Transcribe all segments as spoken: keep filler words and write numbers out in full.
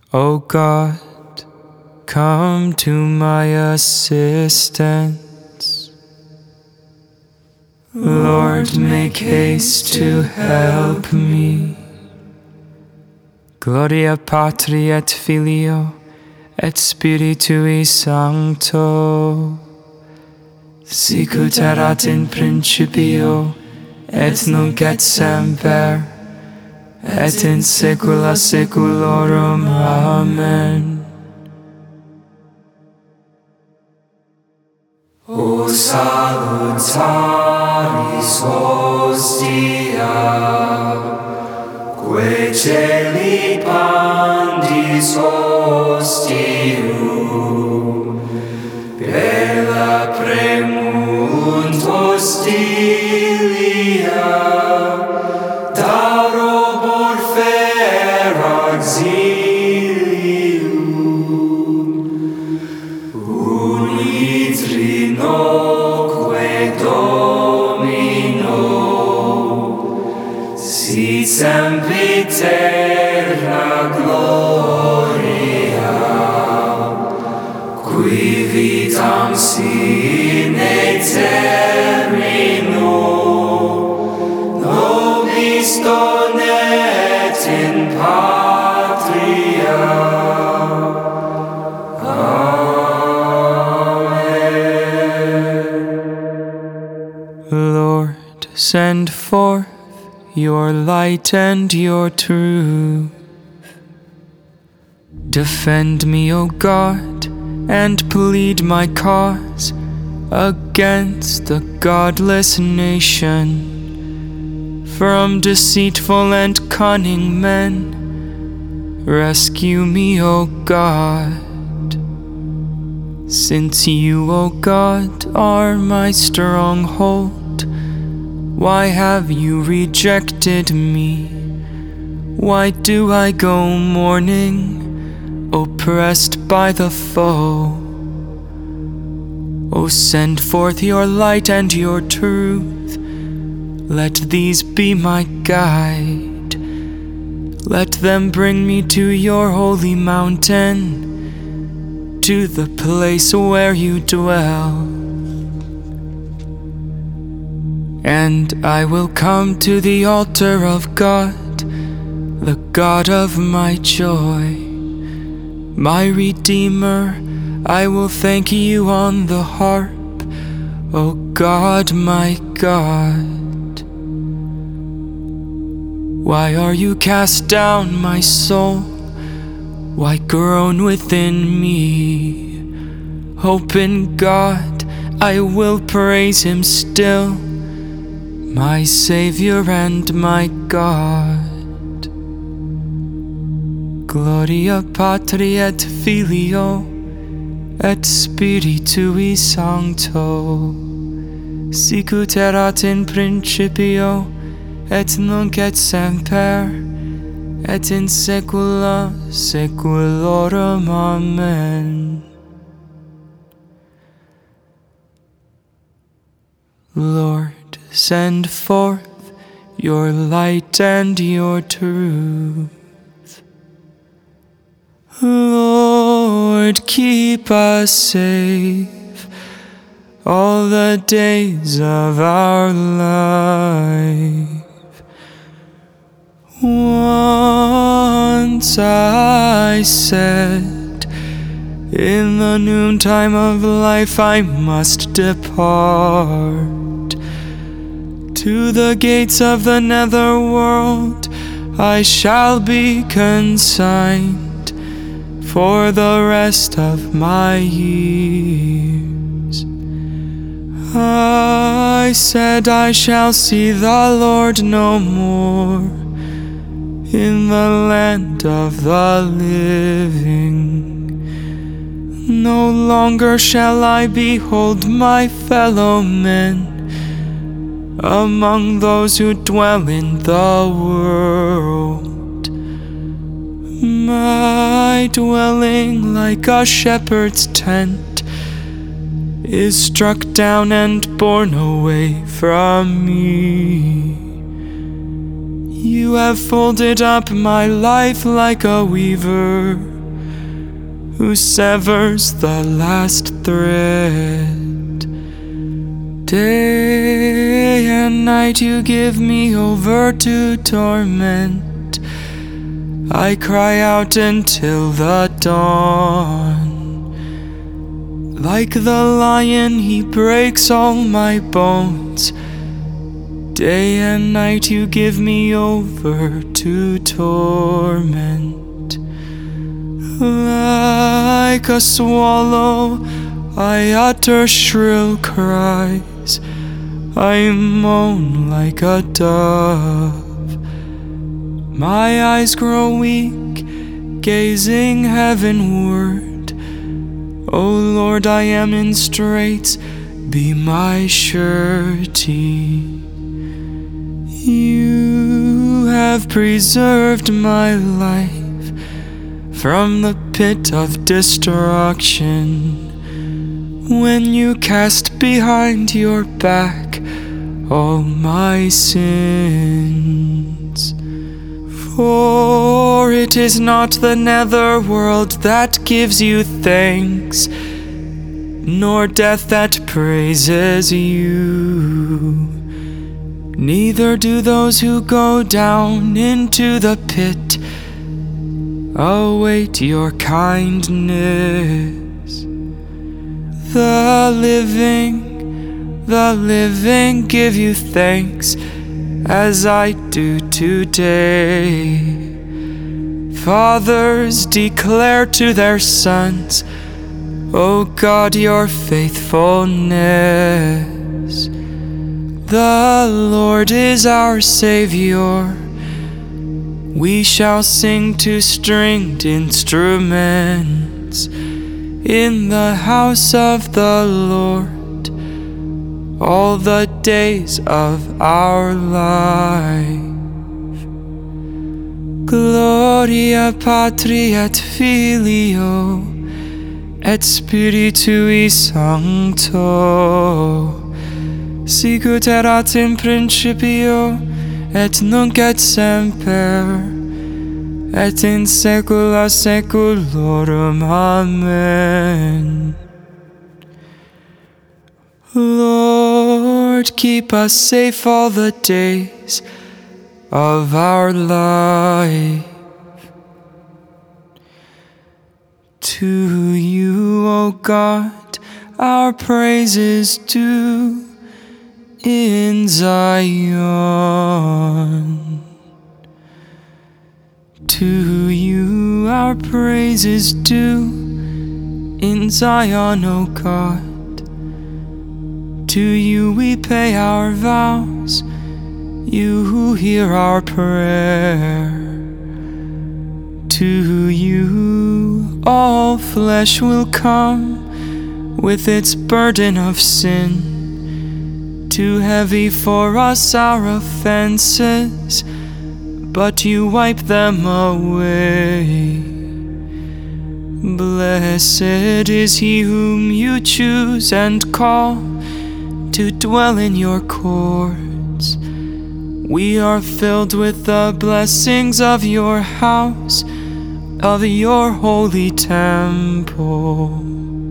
O God, come to my assistance. Lord, make haste to help me. Gloria Patri et Filio et Spiritui Sancto, sicut erat in principio et nunc et semper et in saecula saeculorum. Amen. O salutaris hostia, quae celi pandis hostium, bella premunt hostilia, darobor fer auxilium, uni trinoque Domino, sit sempiterna gloria, qui vitam sine termino nobis donet in patria. Lord, send forth your light and your truth. Defend me, O God, and plead my cause against the godless nation. From deceitful and cunning men, rescue me, O God. Since you, O God, are my stronghold, why have you rejected me? Why do I go mourning, oppressed by the foe? O send forth your light and your truth. Let these be my guide. Let them bring me to your holy mountain, to the place where you dwell. And I will come to the altar of God, the God of my joy. My Redeemer, I will thank you on the harp, O God, my God. Why are you cast down, my soul? Why groan within me? Hope in God, I will praise him still, my Savior and my God. Gloria Patri et Filio et Spiritui Sancto, sicut erat in principio et nunc et semper et in saecula saeculorum. Amen. Lord, send forth your light and your truth. Lord, keep us safe all the days of our life. Once I said, in the noontime of life I must depart. To the gates of the netherworld I shall be consigned for the rest of my years. I said I shall see the Lord no more in the land of the living. No longer shall I behold my fellow men among those who dwell in the world. My dwelling, like a shepherd's tent, is struck down and borne away from me. You have folded up my life like a weaver who severs the last thread. Day and night you give me over to torment. I cry out until the dawn. Like the lion, he breaks all my bones. Day and night you give me over to torment. Like a swallow, I utter shrill cries. I moan like a dove. My eyes grow weak, gazing heavenward. O Lord, I am in straits, be my surety. You have preserved my life from the pit of destruction, when you cast behind your back all my sins. For it is not the nether world that gives you thanks, nor death that praises you. Neither do those who go down into the pit await your kindness. The living, the living give you thanks, as I do today. Fathers declare to their sons, O God, your faithfulness. The Lord is our Savior. We shall sing to stringed instruments in the house of the Lord all the days of our life. Gloria Patri et Filio et Spiritui Sancto, sicut erat in principio et nunc et semper et in saecula saeculorum. Amen. Lord, keep us safe all the days of our life. To you, O God, our praise is due in Zion. To you our praise is due in Zion, O God. To you we pay our vows, you who hear our prayer. To you all flesh will come with its burden of sin. Too heavy for us our offenses, but you wipe them away. Blessed is he whom you choose and call to dwell in your courts. We are filled with the blessings of your house, of your holy temple.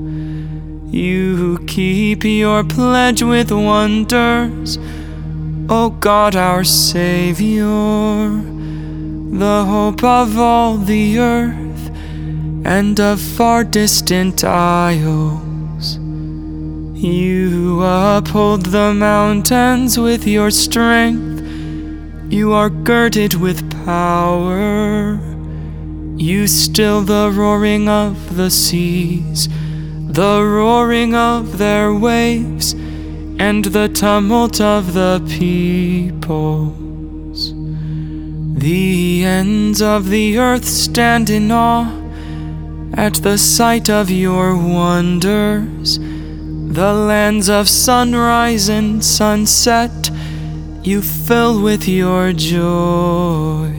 You keep your pledge with wonders, O God our Savior, the hope of all the earth and of far distant isles. You uphold the mountains with your strength, you are girded with power. You still the roaring of the seas, the roaring of their waves, and the tumult of the peoples. The ends of the earth stand in awe at the sight of your wonders. The lands of sunrise and sunset you fill with your joy.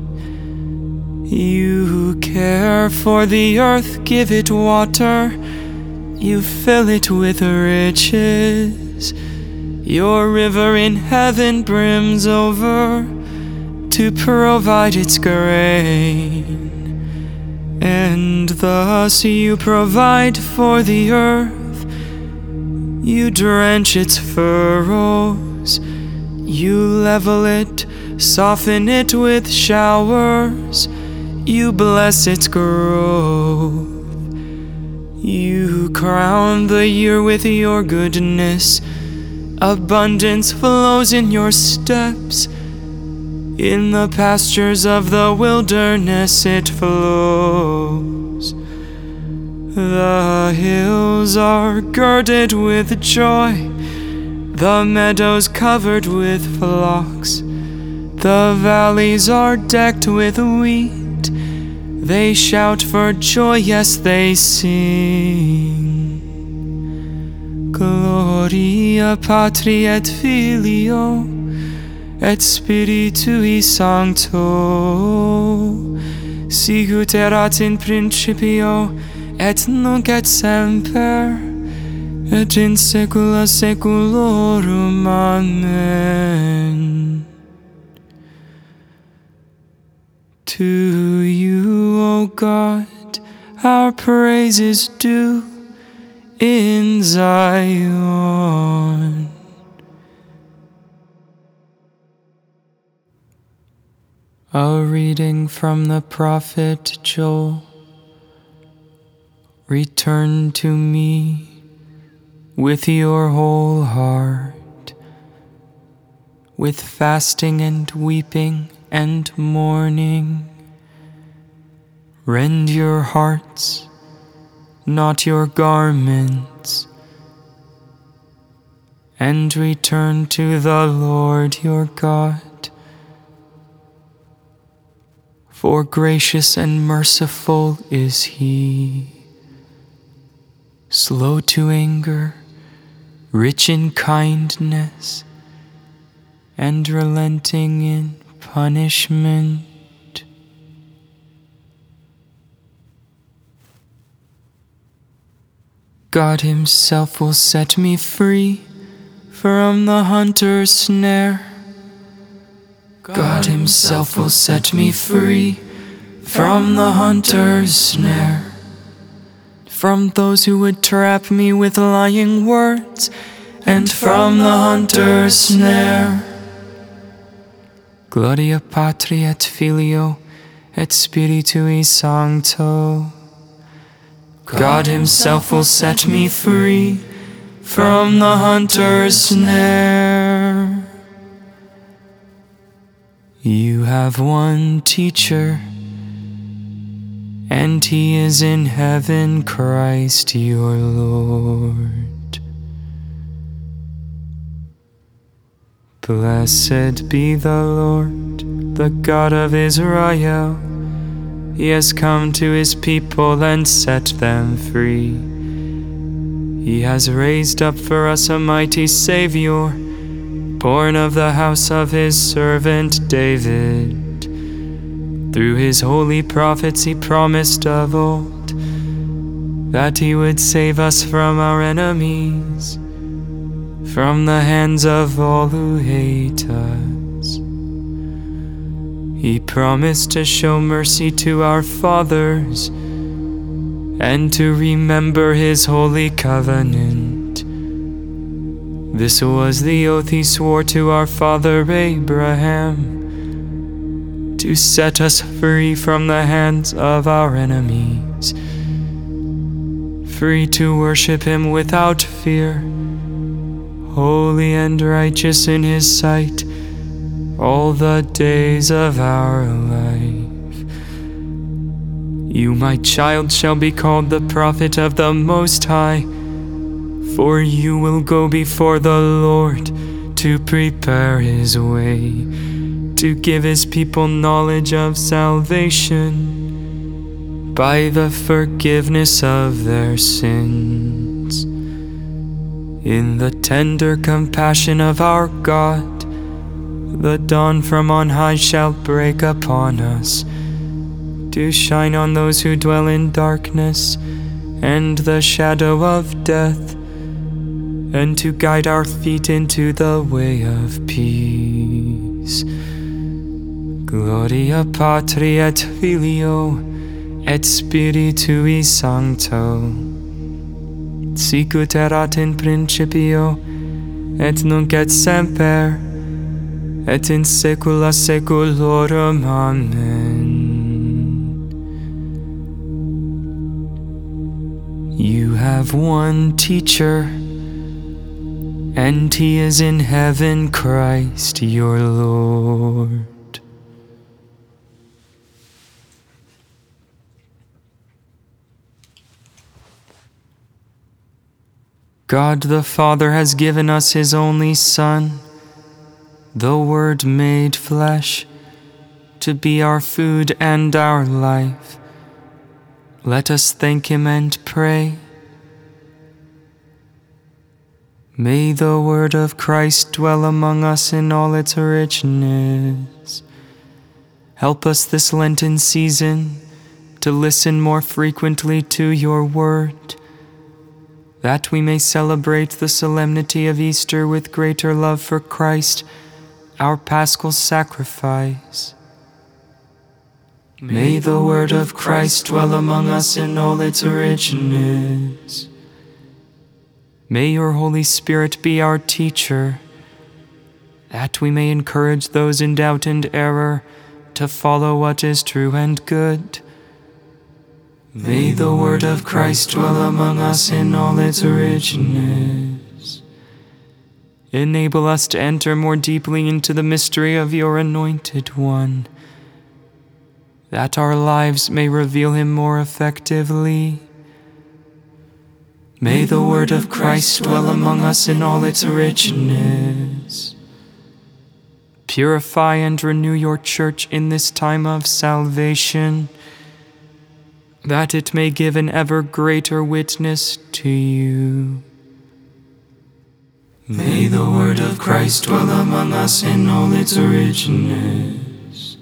You care for the earth, give it water, you fill it with riches. Your river in heaven brims over to provide its grain. And thus you provide for the earth, you drench its furrows, you level it, soften it with showers, you bless its growth. You crown the year with your goodness, abundance flows in your steps. In the pastures of the wilderness it flows. The hills are girded with joy, the meadows covered with flocks. The valleys are decked with wheat, they shout for joy, yes, they sing. Gloria Patri et Filio et Spiritui Sancto, sicut erat in principio, et nunc et semper, et in saecula saeculorum. Amen. To you, O God, our praise is due in Zion. A reading from the prophet Joel. Return to me with your whole heart, with fasting and weeping and mourning. Rend your hearts, not your garments, and return to the Lord your God. For gracious and merciful is he, slow to anger, rich in kindness, and relenting in punishment. God himself will set me free from the hunter's snare. God himself will set me free from the hunter's snare, from those who would trap me with lying words, and from the hunter's snare. Gloria Patri et Filio et Spiritui Sancto. God himself will set me free from the hunter's snare. You have one teacher, and he is in heaven, Christ your Lord. Blessed be the Lord, the God of Israel. He has come to his people and set them free. He has raised up for us a mighty Savior, born of the house of his servant David. Through his holy prophets he promised of old that he would save us from our enemies, from the hands of all who hate us. He promised to show mercy to our fathers and to remember his holy covenant. This was the oath he swore to our father Abraham, to set us free from the hands of our enemies, free to worship him without fear, holy and righteous in his sight all the days of our life. You, my child, shall be called the prophet of the Most High, for you will go before the Lord to prepare his way, to give his people knowledge of salvation by the forgiveness of their sins. In the tender compassion of our God, the dawn from on high shall break upon us, to shine on those who dwell in darkness and the shadow of death, and to guide our feet into the way of peace. Gloria Patri et Filio et Spiritui Sancto, sicut erat in principio, et nunc et semper, et in saecula saeculorum. Amen. You have one teacher, and he is in heaven, Christ your Lord. God the Father has given us his only Son, the Word made flesh, to be our food and our life. Let us thank him and pray. May the word of Christ dwell among us in all its richness. Help us this Lenten season to listen more frequently to your word, that we may celebrate the solemnity of Easter with greater love for Christ, our paschal sacrifice. May the word of Christ dwell among us in all its richness. May your Holy Spirit be our teacher, that we may encourage those in doubt and error to follow what is true and good. May the word of Christ dwell among us in all its richness. Enable us to enter more deeply into the mystery of your Anointed One, that our lives may reveal him more effectively. May the word of Christ dwell among us in all its richness. Purify and renew your church in this time of salvation, that it may give an ever greater witness to you. May the word of Christ dwell among us in all its richness.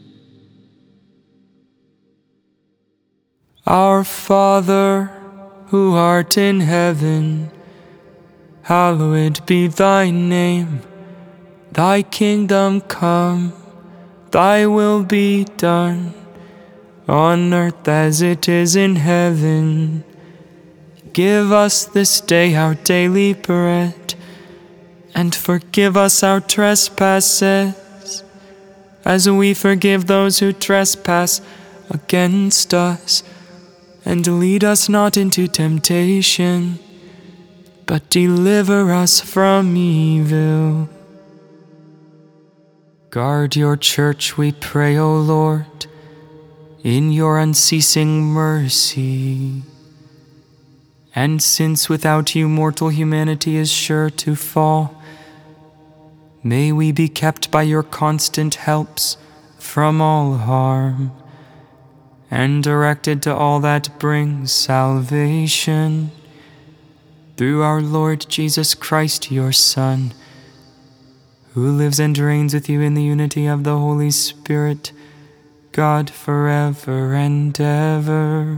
Our Father, who art in heaven, hallowed be thy name. Thy kingdom come, thy will be done, on earth as it is in heaven. Give us this day our daily bread, and forgive us our trespasses, as we forgive those who trespass against us. And lead us not into temptation, but deliver us from evil. Guard your church, we pray, O Lord, in your unceasing mercy. And since without you mortal humanity is sure to fall, may we be kept by your constant helps from all harm, and directed to all that brings salvation, through our Lord Jesus Christ, your Son, who lives and reigns with you in the unity of the Holy Spirit, God forever and ever.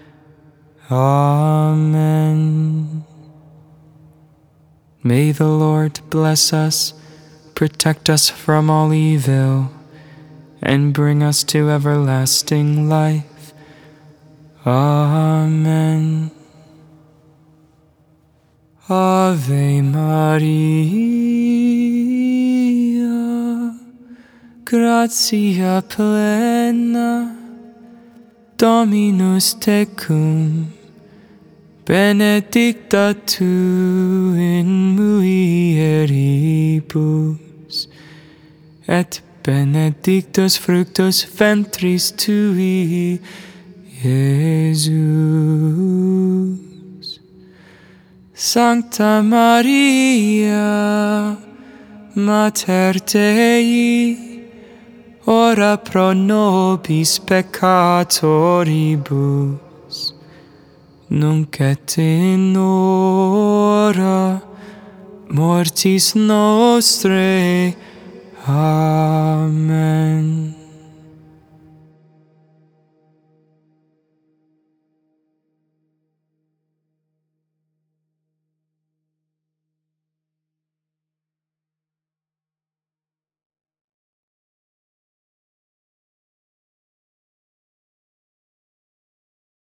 Amen. May the Lord bless us, protect us from all evil, and bring us to everlasting life. Amen. Ave Maria, gratia plena, Dominus tecum, benedicta tu in mulieribus, et benedictus fructus ventris tui, Jesus. Sancta Maria, Mater Dei, ora pro nobis peccatoribus, nunc et in hora mortis nostrae. Amen.